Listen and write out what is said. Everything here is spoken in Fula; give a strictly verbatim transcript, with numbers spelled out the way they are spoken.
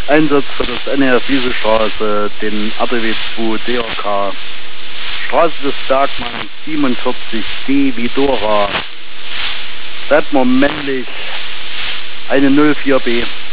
Einsatz für das N R Wiese-Straße, den R D W zwei D R K, Straße des Bergmanns siebenundvierzig D wie Dora, Redmer männlich, eine null vier B.